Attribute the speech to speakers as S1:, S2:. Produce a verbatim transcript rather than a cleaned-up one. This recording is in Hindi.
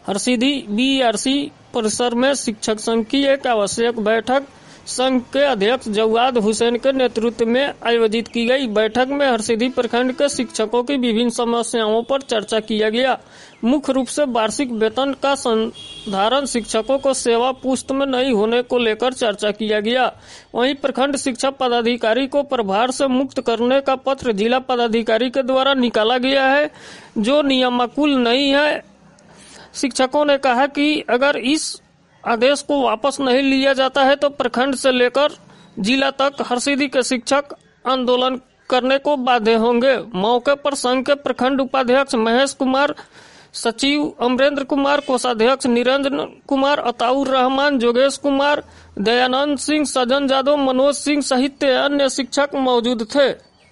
S1: हरसिद्धि बीआरसी परिसर में शिक्षक संघ की एक आवश्यक बैठक संघ के अध्यक्ष जवाद हुसैन के नेतृत्व में आयोजित की गई। बैठक में हरसिद्धि प्रखंड के शिक्षकों की विभिन्न समस्याओं पर चर्चा किया गया। मुख्य रूप से वार्षिक वेतन का संधारण, शिक्षकों को सेवा पुष्ट में नहीं होने को लेकर चर्चा किया गया। वहीं प्रखंड शिक्षा पदाधिकारी को प्रभार से मुक्त करने का पत्र जिला पदाधिकारी के द्वारा निकाला गया है, जो नियमानुकूल नहीं है। शिक्षकों ने कहा कि अगर इस आदेश को वापस नहीं लिया जाता है तो प्रखंड से लेकर जिला तक हरसिद्धि के शिक्षक आंदोलन करने को बाध्य होंगे। मौके पर संघ के प्रखंड उपाध्यक्ष महेश कुमार, सचिव अमरेंद्र कुमार, कोषाध्यक्ष निरंजन कुमार, अताउर रहमान, जोगेश कुमार, दयानंद सिंह, सजन यादव, मनोज सिंह सहित अन्य शिक्षक मौजूद थे।